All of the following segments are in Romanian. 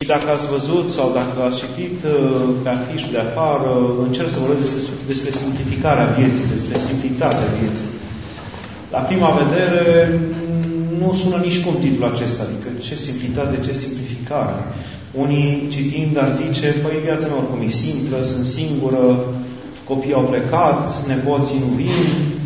dacă ați văzut sau dacă ați citit pe afișul de afară, încerc să vorbesc despre simplificarea vieții, despre simplitatea vieții. La prima vedere, nu sună nici cum titlul acesta, adică ce simplitate, ce simplificare. Unii citind ar zice, păi viața mea oricum e simplă, sunt singură, copiii au plecat, nepoții nu vin,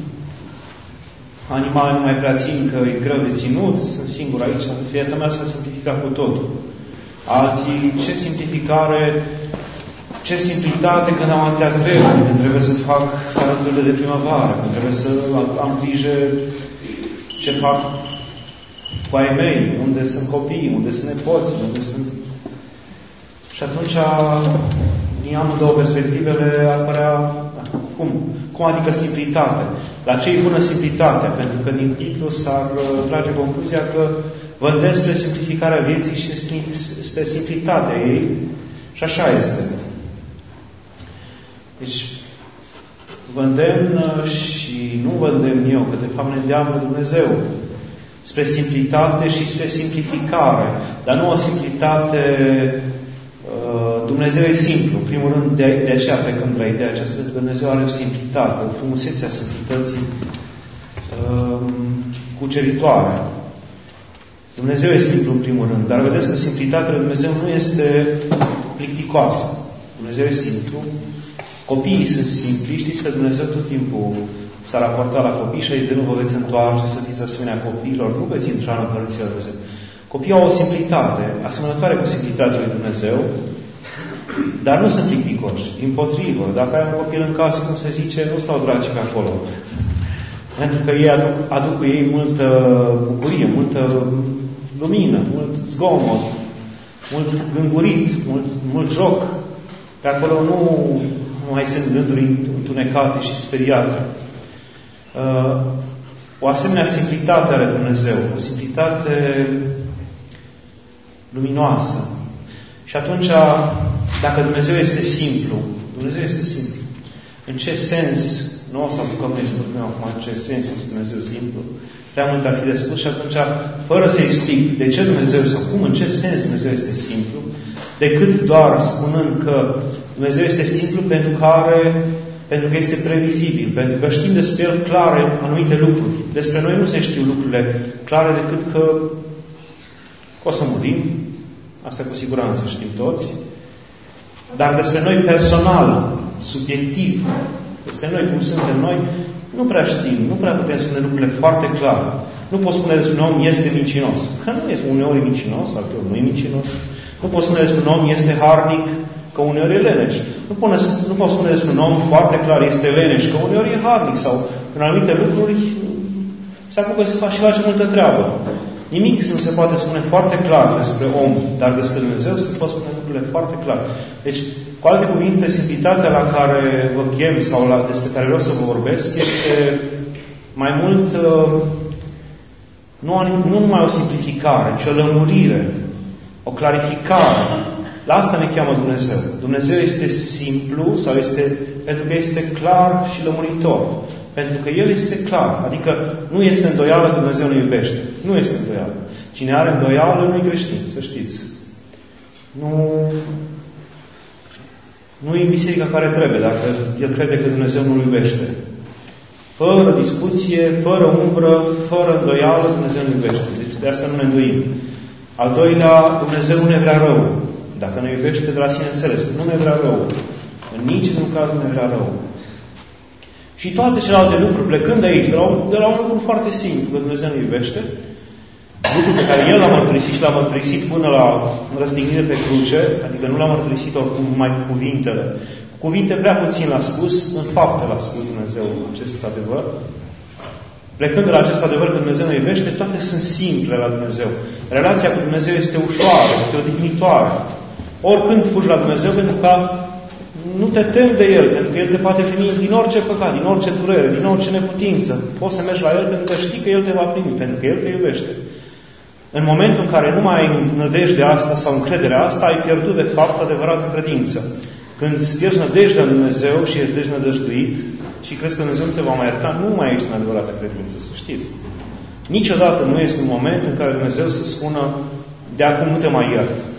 animale nu mai prea țin că e greu de ținut, sunt singur aici, viața mea s-a simplificat cu totul. Alții, ce simplificare, ce simplitate când am atâtea treburi, când trebuie să fac farăturile de primăvară, când trebuie să am grijă ce fac cu ai mei, unde sunt copiii, unde sunt nepoții, unde sunt... Și atunci, din amândouă perspectivele, ar părea... Cum adică simplitate? La ce e bună simplitatea? Pentru că din titlu s-ar trage concluzia că vă despre simplificarea vieții și despre simplitatea ei. Și așa este. Deci, vă îndemn și nu vă îndemn eu, că de fapt ne îndeamnă Dumnezeu spre simplitate și spre simplificare. Dar nu o simplitate... Dumnezeu e simplu. În primul rând, de aceea plecăm de la ideea aceasta, că Dumnezeu are o simplitate, o frumusețe a simplității cuceritoare. Dumnezeu e simplu în primul rând, dar vedeți că simplitatea lui Dumnezeu nu este plicticoasă. Dumnezeu e simplu. Copiii sunt simpli. Știți că Dumnezeu tot timpul s-a raportat la copii și a zis de nu vă veți întoarce să fiți asemenea copiilor, nu veți intra în Împărăția lui Dumnezeu. Copiii au o simplitate, asemănătoare cu simplitatea lui Dumnezeu, dar nu sunt plicticoși. Dimpotrivă, dacă ai un copil în casă, cum se zice, nu stau draci pe acolo. Pentru că ei aduc cu ei multă bucurie, multă lumină, mult zgomot, mult gângurit, mult joc. Pe acolo nu mai sunt gânduri întunecate și speriate. O asemenea simplitate are Dumnezeu, o simplitate luminoasă. Și atunci, dacă Dumnezeu este simplu, Dumnezeu este simplu. În ce sens, nu o să apucăm noi să vorbim acum în ce sens este Dumnezeu simplu, prea mult ar fi de spus și atunci, fără să explic de ce Dumnezeu sau cum, în ce sens Dumnezeu este simplu, decât doar spunând că Dumnezeu este simplu pentru că este previzibil, pentru că știm despre El clare anumite lucruri. Despre noi nu se știu lucrurile clare decât că o să murim, asta cu siguranță știm toți, dar despre noi personal, subiectiv, despre noi cum suntem noi, nu prea știm, nu prea putem spune lucrurile foarte clare. Nu poți spune despre un om este mincinos. Că nu este uneori mincinos, alteori nu e mincinos. Nu poți spune despre un om este harnic, că uneori e leneș. Nu poți spune despre un om foarte clar este leneș, că uneori e harnic sau în anumite lucruri se apucă să face multă treabă. Nimic nu se poate spune foarte clar despre om, dar despre Dumnezeu se pot spune lucrurile foarte clar. Deci, cu alte cuvinte, simplitatea la care vă chem sau despre care vreau să vă vorbesc este mai mult nu numai o simplificare, ci o lămurire, o clarificare. La asta ne cheamă Dumnezeu. Dumnezeu este simplu sau pentru că este clar și lămuritor. Pentru că El este clar. Adică nu este îndoială că Dumnezeu nu iubește. Nu este îndoială. Cine are îndoială nu e creștin, să știți. Nu e biserica care trebuie, dacă el crede că Dumnezeu nu-L iubește. Fără discuție, fără umbră, fără îndoială, Dumnezeu nu iubește. Deci de asta nu ne îndoim. Al doilea, Dumnezeu nu ne vrea rău. Dacă ne iubește de la sine înțeles, nu ne vrea rău. În niciun caz nu ne vrea rău. Și toate celelalte lucruri, plecând de aici, de la un lucru foarte simplu, că Dumnezeu ne iubește, lucrul pe care El l-a mărturisit și l-a mărturisit până la răstignire pe cruce, adică nu l-a mărturisit oricum numai cu cuvintele. Cuvinte prea puțin l-a spus, în fapte l-a spus Dumnezeu acest adevăr. Plecând de la acest adevăr că Dumnezeu ne iubește, toate sunt simple la Dumnezeu. Relația cu Dumnezeu este ușoară, este odihnitoare. Oricând fugi la Dumnezeu, pentru că nu te temi de El, pentru că El te poate primi din orice păcat, din orice durere, din orice neputință. Poți să mergi la El pentru că știi că El te va primi, pentru că El te iubește. În momentul în care nu mai ai nădejdea asta sau încrederea asta, ai pierdut de fapt adevărată credință. Când îți pierzi nădejdea în Dumnezeu și ești deznădăjduit și crezi că Dumnezeu nu te va mai ierta, nu mai ești în adevărată credință, să știți. Niciodată nu este un moment în care Dumnezeu să spună de acum nu te mai iert.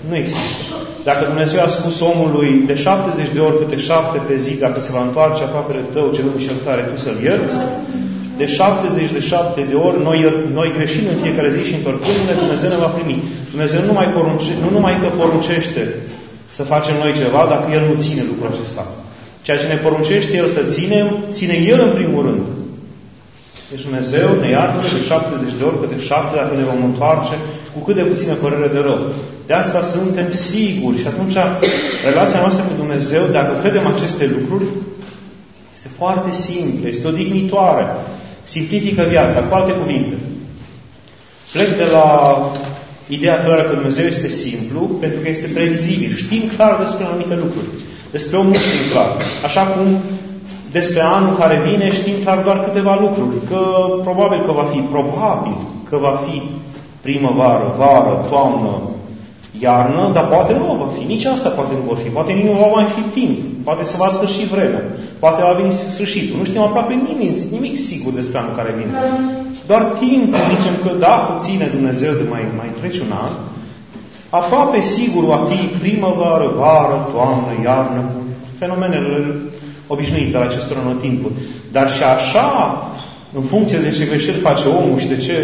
Nu există. Dacă Dumnezeu a spus omului de 70 de ori câte 7 pe zi, dacă se va întoarce aproapele tău, celui înșeltare, tu să-l ierți, de 70 de 7 de ori, noi greșim în fiecare zi și întorcându-ne, Dumnezeu ne va primi. Dumnezeu nu numai că poruncește să facem noi ceva, dacă El nu ține lucrul acesta. Ceea ce ne poruncește El să ținem, ține El în primul rând. Deci Dumnezeu ne iartă de 70 de ori câte 7 dacă ne vom întoarce cu cât de puțină părere de rău. De asta suntem siguri. Și atunci relația noastră cu Dumnezeu, dacă credem aceste lucruri, este foarte simplă, este odihnitoare. Simplifică viața. Cu alte cuvinte. Plec de la ideea clară că Dumnezeu este simplu, pentru că este previzibil. Știm clar despre anumite lucruri. Despre omul știm clar. Așa cum despre anul care vine știm clar doar câteva lucruri. Că probabil că va fi primăvară, vară, toamnă, iarnă, dar poate nu va fi. Nici asta poate nu vor fi. Poate nici nu va mai fi timp. Poate se va sfârși vremea. Poate va veni sfârșitul. Nu știm aproape nimic sigur despre anul care vine. Doar timpul zicem că dacă ține Dumnezeu de mai trece un an, aproape sigur va fi primăvară, vară, toamnă, iarnă, fenomenele obișnuite ale acestor anotimpuri. Dar și așa, în funcție de ce greșeli face omul și de ce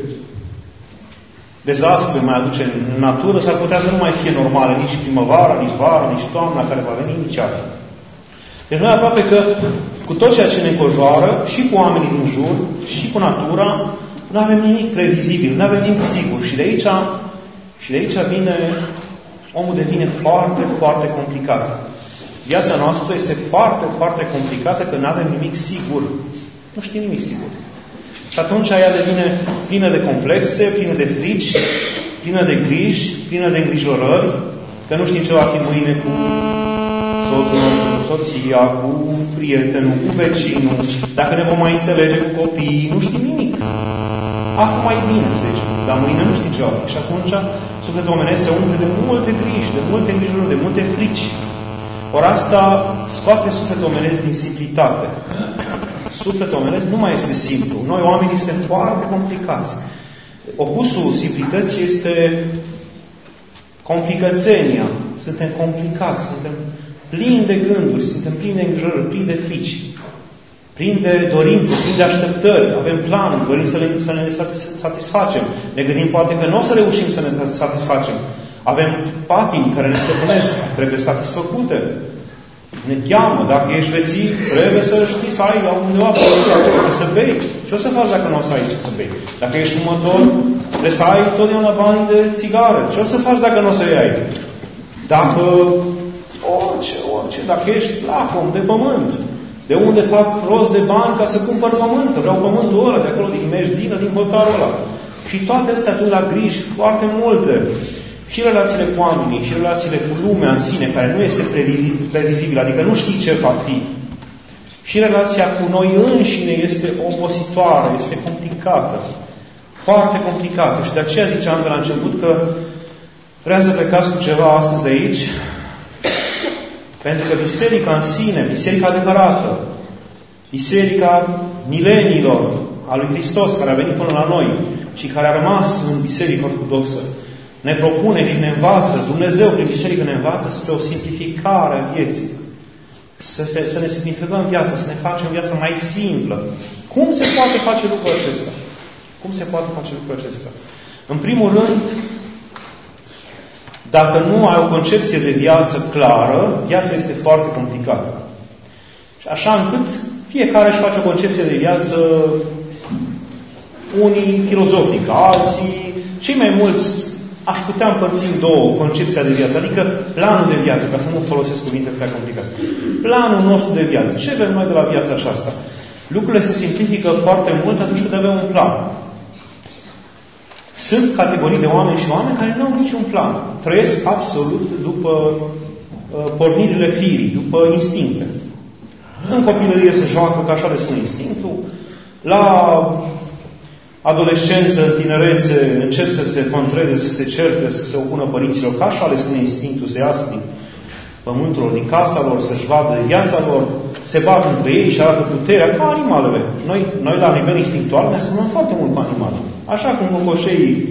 dezastre mai aduce în natură, s-ar putea să nu mai fie normale nici primăvara, nici vara, nici toamna care va veni, nici iarna. Deci noi aproape că cu tot ceea ce ne înconjoară, și cu oamenii din jur, și cu natura, nu avem nimic previzibil, nu avem nimic sigur. Și de aici vine, omul devine foarte, foarte complicat. Viața noastră este foarte, foarte complicată că nu avem nimic sigur. Nu știm nimic sigur. Și atunci ea devine plină de complexe, plină de frici, plină de griji, plină de îngrijorări, că nu știm ce va fi mâine cu soțul nostru, cu soția, cu prietenul, cu vecinul, dacă ne vom mai înțelege cu copiii, nu știm nimic. Acum mai bine, să zicem, dar mâine nu știm ce va fi. Și atunci sufletul omenesc se umple de multe griji, de multe îngrijorări, de multe frici. Ori asta scoate sufletul omenesc din simplitate. Sufletul omenesc nu mai este simplu. Noi, oamenii, suntem foarte complicați. Opusul simplității este complicățenia. Suntem complicați, suntem plini de gânduri, suntem plini de îngrijorări, plini de frici, plini de dorințe, plini de așteptări. Avem planuri, dorim să ne satisfacem. Ne gândim poate că nu o să reușim să ne satisfacem. Avem patimi care ne stăpânesc, trebuie satisfăcute. Ne cheamă, dacă ești veții, trebuie să știi să ai la undeva acolo, să bei. Ce o să faci dacă nu o să ai ce să bei? Dacă ești fumător, trebuie să ai totdeauna banii de țigară. Ce o să faci dacă nu o să iei? Dacă orice, dacă ești lacom de pământ, de unde fac rost de bani ca să cumpăr pământ, că vreau pământul ăla, de acolo, din Mejdină, din hotarul ăla. Și toate astea tu la griji foarte multe. Și relațiile cu oamenii, și relațiile cu lumea în sine, care nu este previzibilă, adică nu știi ce va fi. Și relația cu noi înșine este obositoare, este complicată. Foarte complicată. Și de aceea ziceam de la început că vreau să plecați cu ceva astăzi de aici, pentru că biserica în sine, biserica adevărată, biserica mileniilor a lui Hristos, care a venit până la noi și care a rămas în biserica ortodoxă, ne propune și ne învață, Dumnezeu prin biserică ne învață spre o simplificare a vieții. Să ne simplificăm viața, să ne facem viața mai simplă. Cum se poate face lucrul acesta? Cum se poate face lucrul acesta? În primul rând, dacă nu ai o concepție de viață clară, viața este foarte complicată. Și așa încât fiecare își face o concepție de viață, unii filozofică, alții, cei mai mulți aș putea împărți în două concepția de viață, adică planul de viață, ca să nu folosesc cuvinte prea complicate. Planul nostru de viață. Ce vrem noi de la viața aceasta? Lucrurile se simplifică foarte mult atunci când avem un plan. Sunt categorii de oameni și oameni care nu au niciun plan. Trăiesc absolut după pornirile firii, după instincte. În copilărie se joacă, ca așa le spune instinctul. La adolescență, în tinerețe, încep să se contreze, să se certe, să se opună părinților, ca așa le spune instinctul, să iasă din pământul lor, din casa lor, să-și vadă viața lor, se bat între ei și arată puterea, ca animalele. Noi la nivel instinctual, ne asemănăm foarte mult cu animale. Așa cum cocoșeii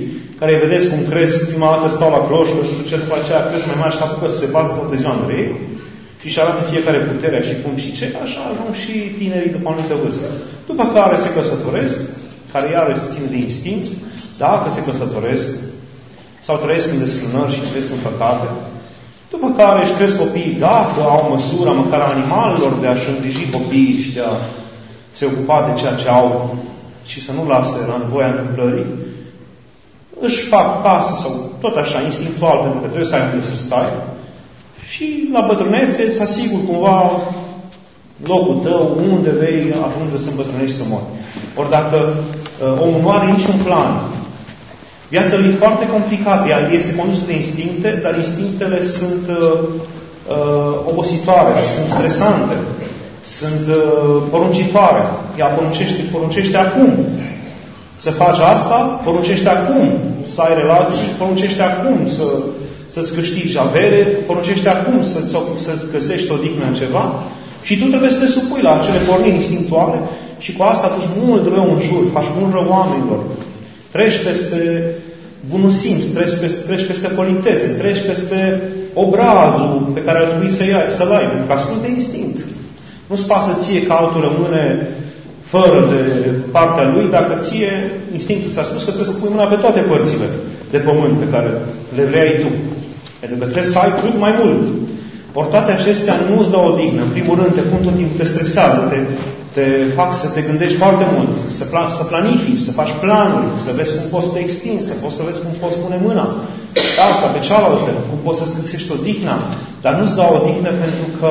care îi vedeți cum cresc, prima dată stau la cloșcă, nu știu ce, după aceea cresc mai mari și apucă să se bată toată ziua între ei și își arată fiecare puterea și cum și ce, așa ajung și tinerii după anumită vârstă. După care se căsătoresc, care iarăși se țin de instinct, dacă se căsătoresc, sau trăiesc în desfrânări și trăiesc în păcate, după care își cresc copiii, dacă au măsura măcar a animalelor de a-și îngriji copiii și de a se ocupa de ceea ce au și să nu lase la nevoia întâmplării, își fac casă sau tot așa, instinctual, pentru că trebuie să ai unde să stai și la bătrânețe să asiguri cumva locul tău, unde vei ajunge să îmbătrânești și să mori. Ori dacă omul nu are niciun plan, viața lui e foarte complicată, ea este condusă de instincte, dar instinctele sunt obositoare, sunt stresante, sunt poruncitoare. Ea poruncește acum să faci asta, poruncește acum să ai relații, poruncește acum să-ți câștigi avere, poruncește acum să-ți găsești o dignă în ceva și tu trebuie să te supui la acele porniri instinctuale și cu asta atunci mult rău în jur, faci mult rău oamenilor. Treci peste bunul simț, treci peste politețe, treci peste obrazul pe care ar trebui să-l ai, pentru că asculți de instinct. Nu-ți pasă ție că altul rămâne fără de partea lui, dacă ție instinctul ți-a spus că trebuie să pui mâna pe toate părțile de pământ pe care le vrei tu. Pentru că trebuie să ai cât mai mult. Ori toate acestea nu îți dau odihnă. În primul rând, te pun tot timpul, te stresează, te fac să te gândești foarte mult, să planifici, să faci planuri, să vezi cum poți să te extinzi, să vezi cum poți pune mâna pe asta, pe cealaltă, cum poți să-ți găsești odihna. Dar nu-ți dau odihnă pentru că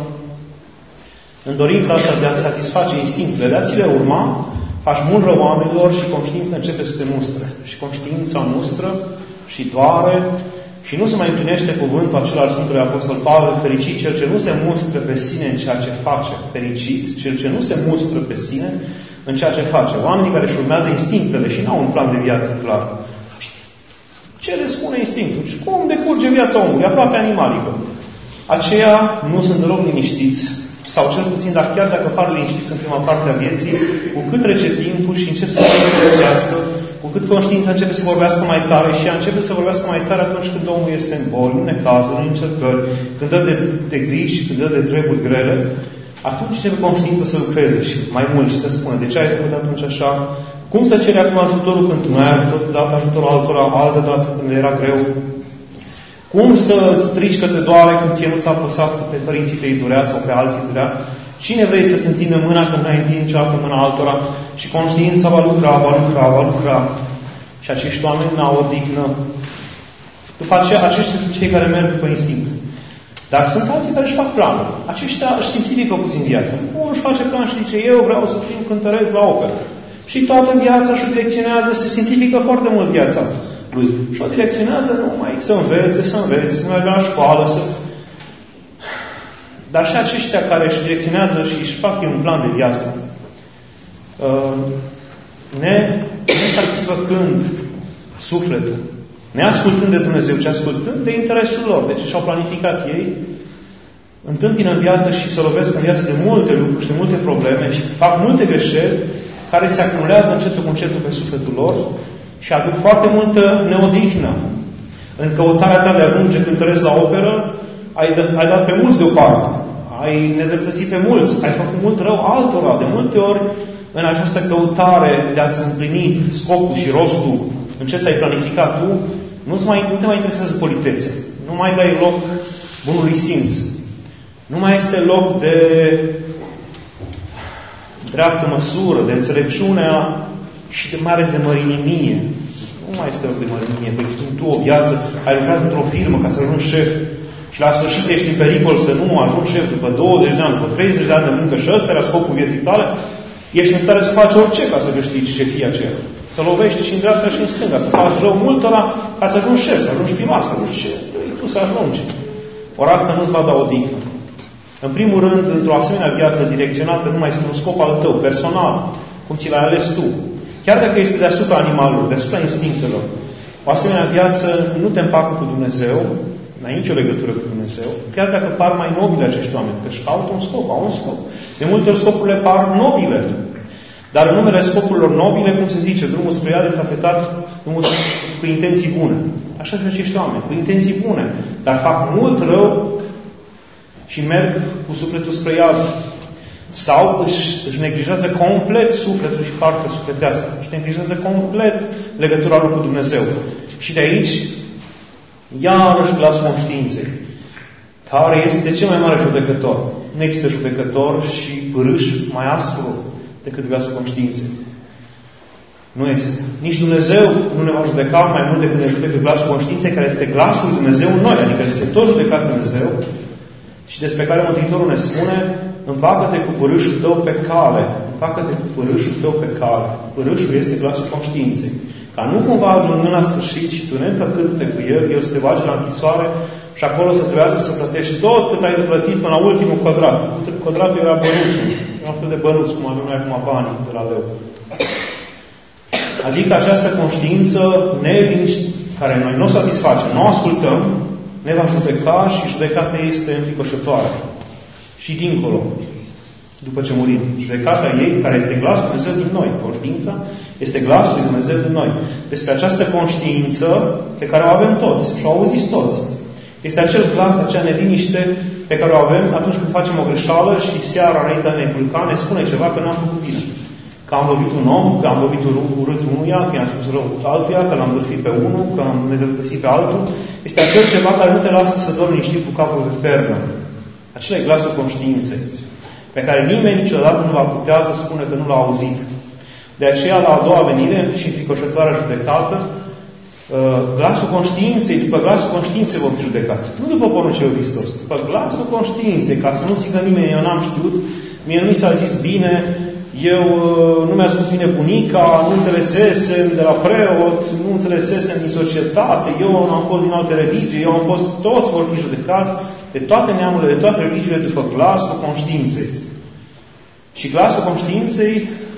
în dorința asta de a-ți satisface instinctele, de a ți le urma, faci mult rău oamenilor și conștiința începe să te mustre. Și conștiința mustră și doare și nu se mai împlinește cuvântul acela al Sfântului Apostol Pavel, fericit cel ce nu se mustră pe sine în ceea ce face. Fericit cel ce nu se mustră pe sine în ceea ce face. Oamenii care își urmează instinctele și n-au un plan de viață clar. Ce le spune instinctul? Și cum decurge viața omului? Aproape animalică. Aceia nu sunt deloc liniștiți. Sau cel puțin, dar chiar dacă par liniștiți în prima parte a vieții, cu cât trece timpul și încep să se înțelegească, cu cât conștiința începe să vorbească mai tare și ea începe să vorbească mai tare atunci când omul este în boli, în necazuri, în încercări, când dă de griji și când dă de treburi grele, atunci începe conștiința să lucreze și mai mult și să spună de ce ai făcut atunci așa, cum să ceri acum ajutorul când tu nu ai dat ajutorul altora, altă dată când era greu, cum să strici că te doare când ție nu ți-a apăsat pe părinții tăi durea sau pe alții durea? Cine vrei să-ți întindă mâna când n-ai întins niciodată mâna altora? Și conștiința va lucra. Și acești oameni n-au odihnă. După aceea, aceștia sunt cei care merg după instinct. Dar sunt alții care își fac planul. Aceștia își simplifică puțin viața. Unul își face plan și zice, eu vreau să fiu cântăreț la operă. Și toată viața și direcționează, se simplifică foarte mult viața lui. Și o direcționează numai să învețe, să meargă la școală, Dar și aceștia care își direcționează și își fac un plan de viață, nesatisfăcând sufletul, neascultând de Dumnezeu, ci ascultând de interesul lor. Deci și-au planificat ei, întâmpină în viață și se lovesc în viață de multe lucruri și de multe probleme și fac multe greșeli care se acumulează încetul cu încetul pe sufletul lor și aduc foarte multă neodihnă. În căutarea ta de a ajunge cântăreț la operă, ai dat pe mulți deoparte. Ai nedreptățit pe mulți. Ai făcut mult rău altora. De multe ori, în această căutare de a-ți împlini scopul și rostul în ce ți-ai planificat tu, nu te mai interesează politețe. Nu mai dai loc bunului simț. Nu mai este loc de dreaptă măsură, de înțelepciunea și mai ales de mărinimie. Nu mai este loc de mărinimie. Păi tu o viață, ai lucrat într-o firmă ca să ajungi șef și la sfârșit ești în pericol să nu ajungi șef după 20 de ani, după 30 de ani de muncă și ăsta era scopul vieții tale, ești în stare să faci orice ca să câștigi șefia aceea. Să lovești și în dreapta și în stânga, să faci rău multora ca să ajungi șef, să ajungi primar, să ajungi șef. Tu să ajungi. Ori asta nu-ți va da odihnă. În primul rând, într-o asemenea viață direcționată numai spre un scop al tău, personal, cum ți l-ai ales tu. Chiar dacă este deasupra animalului, deasupra instinctelor, o asemenea viață nu te împacă cu Dumnezeu, n-ai nicio legătură cu Dumnezeu, chiar dacă par mai nobile acești oameni, că își caută un scop, au un scop. De multe ori scopurile par nobile. Dar în numele scopurilor nobile, cum se zice, drumul spre iad de tapetat, drumul cu intenții bune. Așa sunt acești oameni, cu intenții bune, dar fac mult rău și merg cu sufletul spre iad. Sau își neglijează complet sufletul și partea sufletească. Își neglijează complet legătura lor cu Dumnezeu. Și de aici, iarăși glasul conștiinței, care este cel mai mare judecător. Nu există judecător și pârâș mai aspru decât glasul conștiinței. Nu este. Nici Dumnezeu nu ne va judeca mai mult decât ne judecă glasul conștiinței, care este glasul lui Dumnezeu în noi. Adică este tot judecat Dumnezeu și despre care Mântuitorul ne spune: împacă-te cu pârâșul tău pe cale. Împacă-te cu pârâșul tău pe cale. Pârâșul este glasul conștiinței. Ca nu cumva ajungând la sfârșit și tu neîmpăcându-te cu el să te bagi la închisoare și acolo să trebuiască să plătești tot cât ai de plătit până la ultimul quadrat. Quadratul era bănuțul. Era un fel de bănuț, cum avem noi acum banii de la leu. Adică această conștiință neliniște, care noi nu o satisfacem, nu o ascultăm, ne va judeca și judecata este înfricoșătoare. Și dincolo, după ce murim. Judecata ei, care este glasul Dumnezeu din noi. Conștiința este glasul lui Dumnezeu din noi. Despre această conștiință pe care o avem toți și o auziți toți. Este acel glas, acea neliniște pe care o avem atunci când facem o greșeală și seara înainte de a ne culca ne spune ceva că n-am făcut bine. Că am lovit un om, că am lovit urât unuia, că i-am spus rău altuia, că l-am bârfit pe unul, că am nedreptățit pe altul. Este acel ceva care nu te lasă să dormi liniștit cu capul pe pernă. Acela e glasul conștiinței, pe care nimeni niciodată nu va putea să spună că nu l-a auzit. De aceea, la a doua venire și înfricoșătoarea judecată, glasul conștiinței, după glasul conștiinței vom fi judecați. Nu după poruncile lui Hristos, după glasul conștiinței, ca să nu zică nimeni: eu n-am știut, mie nu mi s-a zis bine, eu nu mi-a spus bine bunica, nu înțelesesem de la preot, nu înțelesesem din societate, eu am fost din alte religii, eu am fost, toți vor fi judecați de toate neamurile, de toate religiile, după glasul conștiinței. Și glasul conștiinței,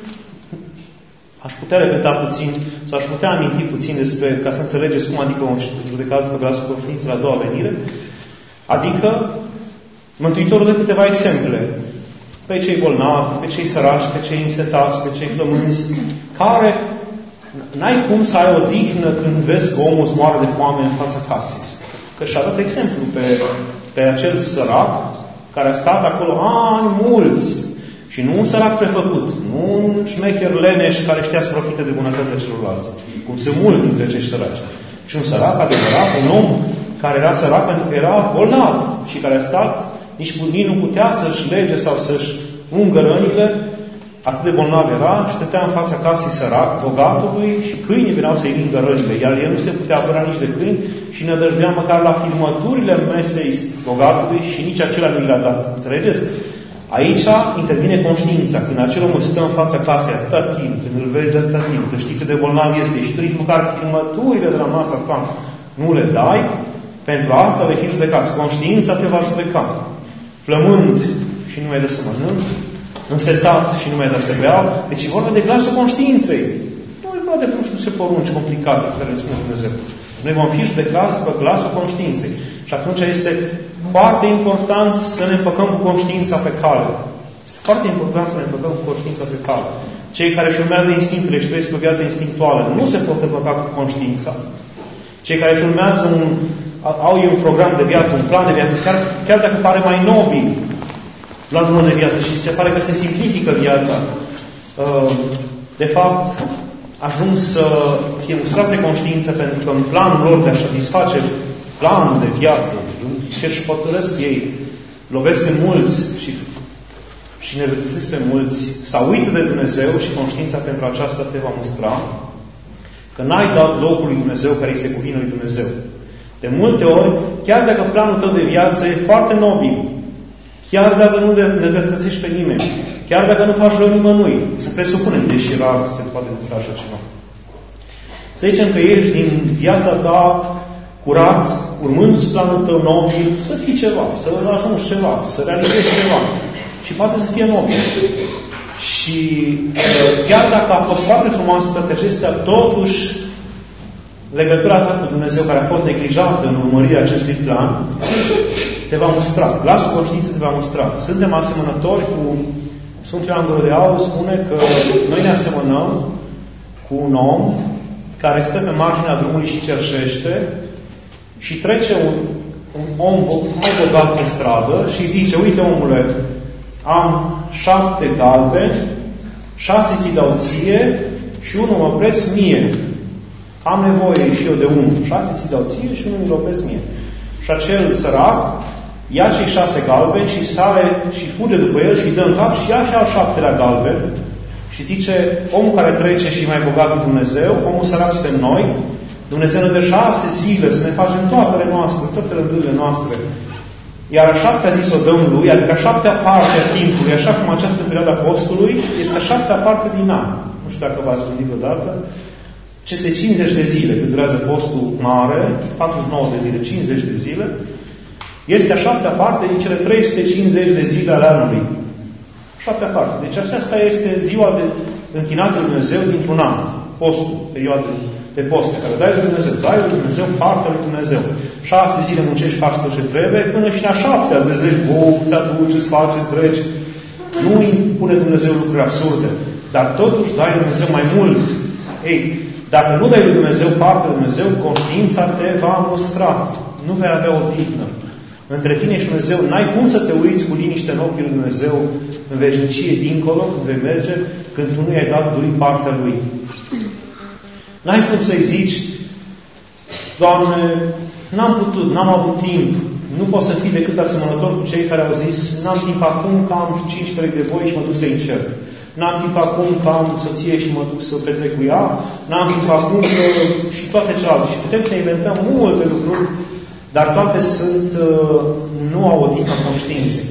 aș putea repeta puțin, sau aș putea aminti puțin despre, ca să înțelegeți cum adică judecați după glasul conștiinței la a doua venire. Adică, Mântuitorul dă câteva exemple. Pe cei bolnavi, pe cei săraci, pe cei însetați, pe cei flămânzi, care n-ai cum să ai odihnă când vezi că omul îți moare de foame în fața casei. Că și-a dat exemplu pe acel sărac care a stat acolo ani mulți și nu un sărac prefăcut, nu un șmecher leneș care știa să profite de bunătatea celorlalți, cum sunt mulți dintre acești săraci, ci un sărac adevărat, un om care era sărac pentru că era bolnav și care a stat nici nu putea să-și lege sau să-și ungă rănile, atât de bolnav era, și stătea în fața casei sărac, bogatului, și câinii veneau să-i lingă rănile. Iar el nu se putea apăra nici de câini și ne dăjduia măcar la filmăturile mesei bogatului și nici acela nu i-a dat. Înțelegeți? Aici intervine conștiința. Când acel om stă în fața casei atâta timp, când îl vezi de atâta timp, când știi cât de bolnav este și tu nici măcar filmăturile de la masa ta nu le dai, pentru asta vei fi judecat. Conștiința te va judeca. Flămând și nu mai dă să mănânc, însetat și nu mai dă să beau. Deci e vorba de glasul conștiinței. Nu e vorba de niște porunci complicate pe care le spune Dumnezeu. Noi vom fi judecați după glasul conștiinței. Și atunci este foarte important să ne împăcăm cu conștiința pe cale. Este foarte important să ne împăcăm cu conștiința pe cale. Cei care își urmează instinctele și trăiesc o viață instinctuală nu se pot împăca cu conștiința. Cei care își urmează au un program de viață, un plan de viață, chiar dacă pare mai nobil planul de viață și se pare că se simplifică viața, de fapt, ajung să fie mustrați de conștiință pentru că în planul lor de a satisface planul de viață, ce își hotărăsc ei, lovesc pe mulți și ne rătățesc pe mulți, sau uită de Dumnezeu și conștiința pentru aceasta te va mustra că n-ai dat locul lui Dumnezeu care îi se cuvine lui Dumnezeu. De multe ori, chiar dacă planul tău de viață e foarte nobil, chiar dacă nu ne dreptățești pe nimeni, chiar dacă nu faci rău nimănui, să presupunem, deși rar se poate întâmpla așa ceva. Să zicem că ești din viața ta curat, urmându-ți planul tău nobil, să fii ceva, să ajungi ceva, să realizezi ceva. Și poate să fie nobil. Și chiar dacă a fost foarte frumoasă toate acestea, totuși legătura ta cu Dumnezeu care a fost neglijată în urmărirea acestui plan te va mustra. Glasul conștiinței te va mustra. Suntem asemănători cu Sfântul Ioan Gură de Aur spune că noi ne asemănăm cu un om care stă pe marginea drumului și cerșește și trece un om mai bogat pe stradă și zice, uite omule, am 7 galbeni, 6 ți dau ție și unul mă opresc mie. Am nevoie și eu de unul. 6 ți dau ție și unul îl opresc mie. Și acel sărac ia cei 6 galbeni și sare și fuge după el și îi dă în cap și ia și al 7-lea galben și zice, omul care trece și mai bogat de Dumnezeu, omul sărac suntem noi, Dumnezeu ne dă 6 zile să ne facem toate noastre, toate rândurile noastre. Iar a 7-a zi să o dăm lui, adică a 7-a parte a timpului, așa cum această perioadă a postului, este a 7-a parte din an. Nu știu dacă v-ați gândit vreodată. Aceste 50 de zile, cât durează postul mare, 49 de zile, 50 de zile, este a 7-a parte din cele 350 de zile ale anului. 7-a parte. Deci aceasta este ziua de închinată lui Dumnezeu dintr-un an. Postul, perioada de post pe care dai lui Dumnezeu. Dai lui Dumnezeu partea lui Dumnezeu. 6 zile muncești, faci tot ce trebuie, până și a 7-a îți dezlegi bou, îți aduci, îți faci, îți dregi. Nu îi pune Dumnezeu lucruri absurde. Dar totuși dai lui Dumnezeu mai mult. Ei, dacă nu dai lui Dumnezeu partea lui Dumnezeu, conștiința te va mustra. Nu vei avea o dignă. Între tine și Dumnezeu n-ai cum să te uiți cu liniște în ochii lui Dumnezeu în veșnicie dincolo, când vei merge, când tu nu i-ai dat lui partea lui. N-ai cum să-i zici, Doamne, n-am putut, n-am avut timp, nu pot să fii decât asemănător cu cei care au zis, n-am timp acum că am 5 perechi de boi și mă duc să-i încerc. N-am timp acum că am soție și mă duc să petrec cu ea. N-am timp acum că... și toate celelalte. Și putem să inventăm multe lucruri, dar toate sunt, nu au o dignă conștiinței.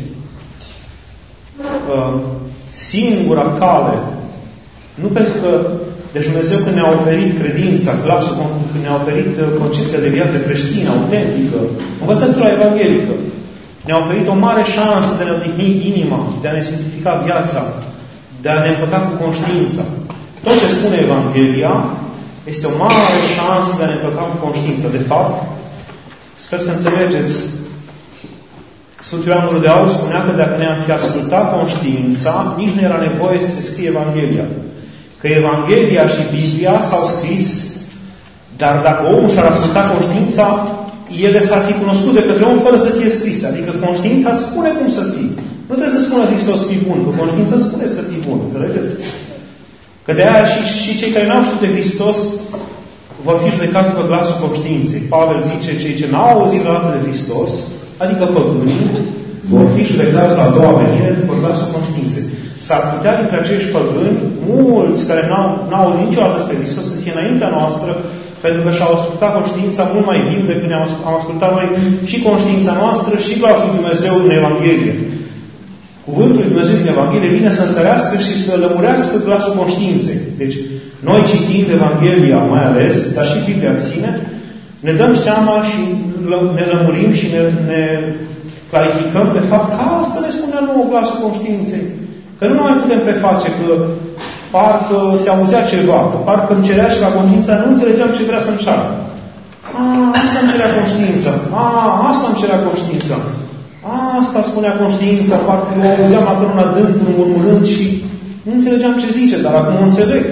Singura cale, nu pentru că deci Dumnezeu când ne-a oferit credința, când ne-a oferit concepția de viață creștină, autentică, învățătura evanghelică, ne-a oferit o mare șansă de a ne odihni inima, de a ne simplifica viața, de a ne împăca cu conștiința. Tot ce spune Evanghelia este o mare șansă de a ne împăca cu conștiința. De fapt, sper să înțelegeți, Sfântul Ioan Gură de Aur spunea că dacă ne-am fi ascultat conștiința, nici nu era nevoie să se scrie Evanghelia. Că Evanghelia și Biblia s-au scris, dar dacă omul și-ar asculta conștiința, ele s-ar fi cunoscut de către om fără să fie scrise. Adică conștiința spune cum să fii. Nu trebuie să spună Hristos fii bun, că conștiința spune să fii bun. Înțelegeți? Că de aia și cei care n-au știut de Hristos vor fi judecați după glasul conștiinței. Pavel zice, cei ce n-au auzit vreodată de Hristos, adică păgânii, vor fi judecați la a doua venire după glasul conștiinței. S-ar putea dintre acești păgâni, mulți care n-au auzit niciodată despre Hristos să fie înaintea noastră, pentru că și-au ascultat conștiința mult mai viu decât am ascultat noi și conștiința noastră și glasul lui Dumnezeu în Evanghelie. Cuvântul lui Dumnezeu din Evanghelie vine să întărească și să lămurească glasul conștiinței. Deci, noi citind Evanghelia mai ales, dar și Biblia în sine, ne dăm seama și ne lămurim și ne clarificăm pe fapt că asta ne spunea nouă glasul conștiinței. Că nu mai putem preface că parcă se auzea ceva, că parcă îmi cerea și la conștiința, nu înțelegeam ce vrea să-mi ceară. Asta îmi cerea conștiința. Asta îmi cerea conștiința. Asta spunea conștiința, parcă o auzeam acolo în adânc, murmurând și nu înțelegeam ce zice, dar acum o înțeleg.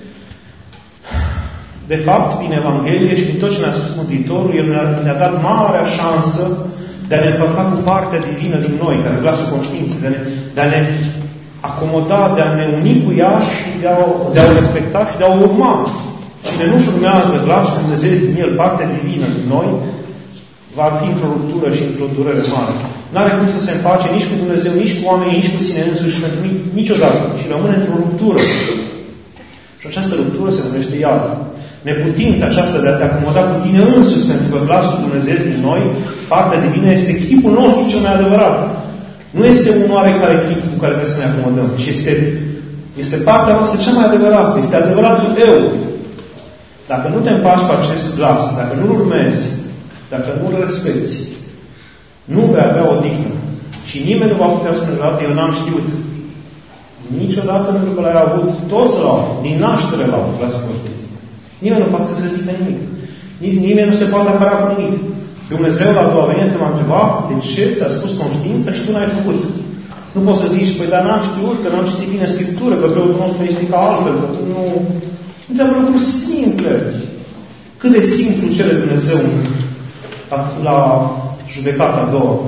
De fapt, prin Evanghelie și prin tot ce ne-a spus Mântuitorul, El ne-a dat marea șansă de a ne împăca cu partea divină din noi, care e glasul conștiinței, de a ne acomoda, de a ne uni cu ea și de a o respecta și de a o urma. Cine nu-și urmează glasul Dumnezeu din El, partea divină din noi, va fi într-o ruptură și într-o durere mare. N-are cum să se împace nici cu Dumnezeu, nici cu oamenii, nici cu sine însuși, pentru niciodată. Și rămâne într-o ruptură. Și această ruptură se numește iad. Neputința aceasta de a te acomoda cu tine însuși, pentru că glasul Dumnezeu din noi, partea divină, este chipul nostru cel mai adevărat. Nu este un oarecare chip cu care trebuie să ne acomodăm, ci este partea noastră cea mai adevărată. Este adevăratul eu. Dacă nu te împaci cu acest glas, dacă nu-l urmezi, dacă nu-l respecti, nu vei avea o dignă. Și nimeni nu va putea spune vreodată, eu n-am știut. Niciodată, pentru că l-ai avut, toți l-au, din naștere l-au, glasul conștiinței. Nimeni nu poate să zică nimic. Nimeni nu se poate apăra cu nimic. Dumnezeu la a doua venire te va întreba de ce ți-a spus conștiința și tu n-ai făcut. Nu poți să zici, păi, dar n-am știut, că n-am citit bine Scriptură, că preotul nostru explica altfel, că nu... Întreabă lucruri simple. Cât de simplu cere Dumnezeu la judecata a doua.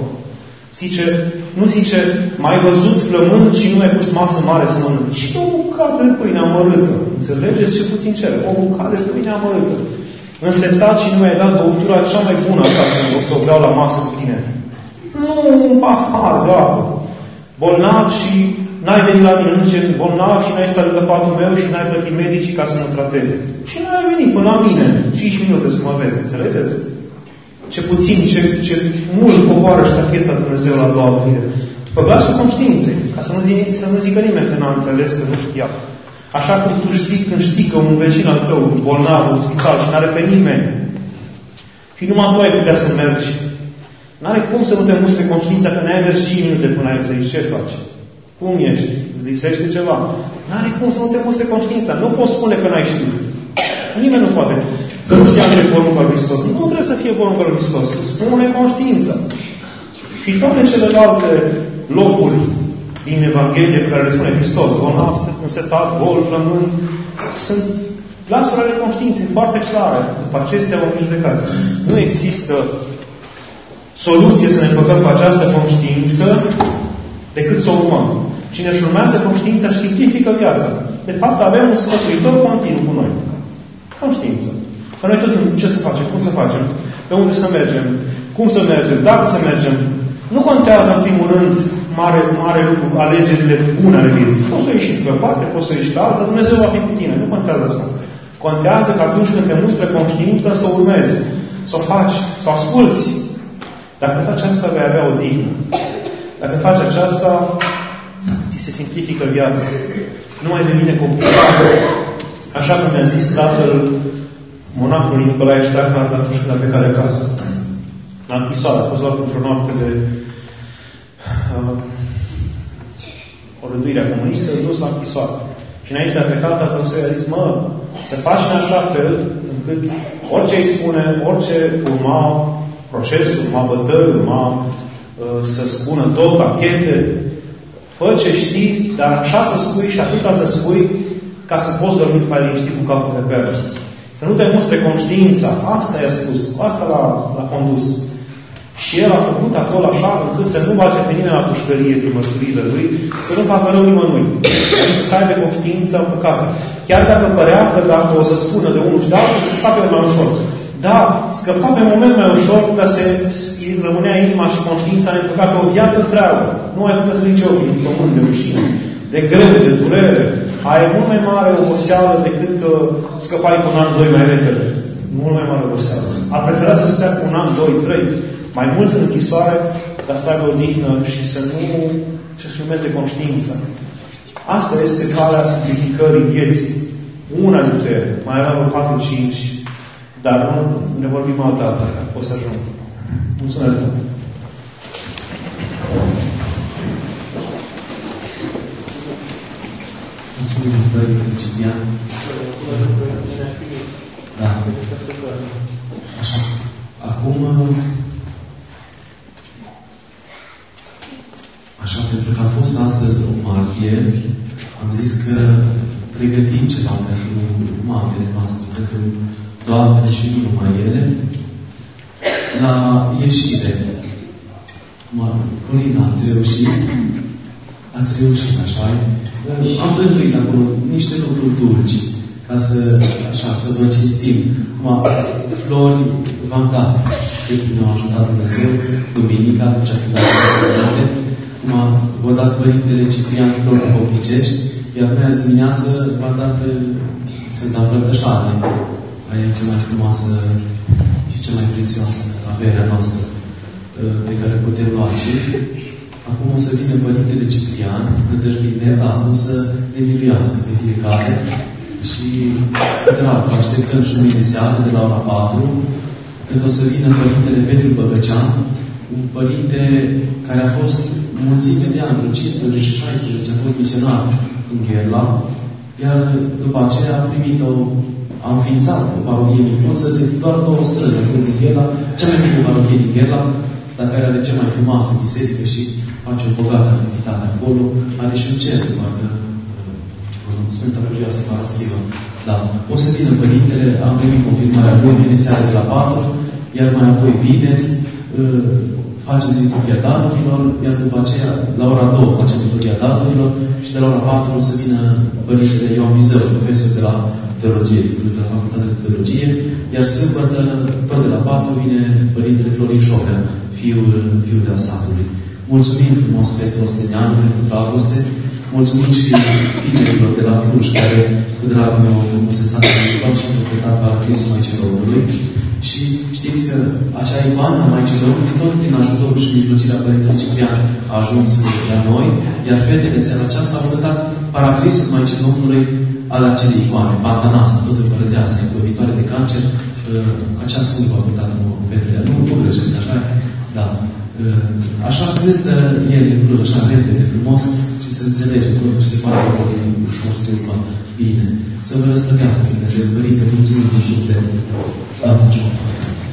Nu zice, m-ai văzut flămând și nu mi-ai pus masă mare să mănânc. Și o bucată de pâine amărâtă. Înțelegeți ce puțin cere? O bucată de pâine amărâtă. Însetat și nu mi-ai dat băutura cea mai bună acasă, o să o vreau la masă cu tine. Nu un pahar de apă. Bolnav și n-ai venit la mine, nu zice, bolnav și n-ai stat lângă patul meu și n-ai plătit medicii ca să mă trateze. Și n-ai venit până la mine 5 minute să mă vezi, înțelegeți? Ce puțin, ce mult coboară ștacheta Dumnezeu la a doua venire. După glasul conștiinței, ca să nu zică nimeni că n-a înțeles că nu știa. Așa cum tu știi când știi că un vecin al tău, bolnav, în spital și n-are pe nimeni. Și numai tu ai putea să mergi. N-are cum să nu te mustre conștiința că n-ai mers 5 minute până aici să zici ce faci. Cum ești? Îți lipsește ceva. N-are cum să nu te mustre conștiința. Nu poți spune că n-ai știut. Nimeni nu poate. Că nu știam că e poruncul lui Hristos. Nu trebuie să fie poruncul lui Hristos. Spune conștiința. Și toate celelalte locuri din Evanghelie pe care le spune Hristos, bolnav, însetat, gol, flămând, sunt glasuri ale conștiinței foarte clare. După acestea vom fi judecați. Nu există soluție să ne împăcăm cu această conștiință decât să o urmăm. Cine își urmează conștiința și simplifică viața. De fapt, avem un sfătuitor continuu cu noi. Conștiință. Că noi tot ce să facem, cum să facem, pe unde să mergem, cum să mergem, dacă să mergem. Nu contează, în primul rând, mare lucru, alegerile bune ale vieții. Poți să ieși pe o parte, poți să ieși pe alta, Dumnezeu va fi cu tine. Nu contează asta. Contează că atunci când te mustră conștiința să o urmezi, să o faci, să o asculți. Dacă faci asta, vei avea o dignă. Dacă faci aceasta, ți se simplifică viața. Nu mai devine complicat. Așa cum mi-a zis tatăl monahului Nicolae Ștefan atunci când a plecat de acasă. La închisoare. A fost luat într-o noapte de o răduire comunistă, dus la închisoare. Și înainte a plecat, tatăl său a zis, să faci în așa fel încât orice îi spune, orice urma procesul, urma bătăi, urma să spună tot, achete, fă ce știi, dar așa să spui și atâta să spui ca să poți dormi mai liniștit cu capul de peră. Să nu te mustre conștiința. Asta i-a spus. Asta l-a condus. Și el a făcut acolo așa încât să nu bage pe nimeni la pușcărie din mărturile lui, să nu facă rău nimănui. Adică să aibă conștiința împăcată. Chiar dacă părea că dacă o să spună de unul și de altul, să scape mai ușor. Da, scăpa pe moment mai ușor, dar rămânea inima și conștiința neîmpăcată o viață întreagă. Nu ai putea să zice ochii din pământ de rușine, de greu, de durere. Ai mult mai mare oboseală decât că scăpai cu un an, doi mai repede. Mult mai mare oboseală. A preferat să stea cu un an, doi, trei, mai mulți în închisoare, ca să aibă o dihnă și să nu și-și urmeze conștiința. Asta este calea simplificării vieții. Una dintre ele. Mai aveam 4-5, dar nu ne vorbim altă dată. O să ajung. Mulțumesc mult. Mulțumim, Părinte Ciprian. Da. Așa. Acum, așa, pentru că a fost astăzi o martie, am zis că pregătim ceva pentru mamele noastre, pentru doamne și nu numai ele, la ieșire. Corina, ați reușit? Ați reușit, așa? Am gânduit acolo niște lucruri dulci, ca să vă cinstim. Flori v-am dat, cât ne-a ajutat Dumnezeu, duminica, atunci când a fost v-a dat Părintele Ciprian flori popicești, iar noi azi dimineață v-a dat Sfânta Îmbrătășare. Aia e cea mai frumoasă și cea mai prețioasă averea noastră pe care putem lua. Și acum o să vină Părintele Ciprian, îndrăjnind de asta, o să ne miluiască pe fiecare. Și, drag, așteptăm și mâine seară, de la ora 4, când o să vină Părintele Petru Băgăcean, un părinte care a fost mulțime de ani, 15-16, a fost misionar în Gherla, iar după aceea a primit a înființat o parohie micuță de doar 2 străzi acolo din Gherla, cea mai mică parohie din Gherla, dar care are cea mai frumoasă biserică și face o bogată activitate acolo, are și un centru, parcă Sfânta Religioasă Paraschivă. Da. O să vină Părintele, am primit confirmarea lui, vine seara de la 4, iar mai apoi vineri, facem liturghia darurilor, iar după aceea, la ora 2 facem liturghia darurilor și de la ora 4 o să vină Părintele Ioan Bizău, profesor de la teologie, de la Facultatea de Teologie, iar sâmbătă, până de la 4, vine Părintele Florin Șofea, fiul de satului. Mulțumim frumos pentru Ostenianu, pentru dragoste, mulțumim și tinerilor de la Cluj, care cu dragul meu au învățat să întâmplăm și au completat Paraclisul Maicii Domnului. Și știți că acea icoană a Maicii Domnului, tot prin ajutorul și mijlocirea Părintelui Ciprian, a ajuns la noi, iar fetele în seara aceasta au cântat Paraclisul Maicii Domnului al acelei icoane, Pantanasa, tot împărăteasa, izbăvitoare de cancer, acea scumpă a cântat în fetele. Nu greșesc, așa? Da. Așa cântă el în Cluj, așa repede, frumos, și să înțelege totul și se facă ușor slujba bine. Să vă răstăvească Dumnezeu. Părinte, mulțumim din suflet. Amin.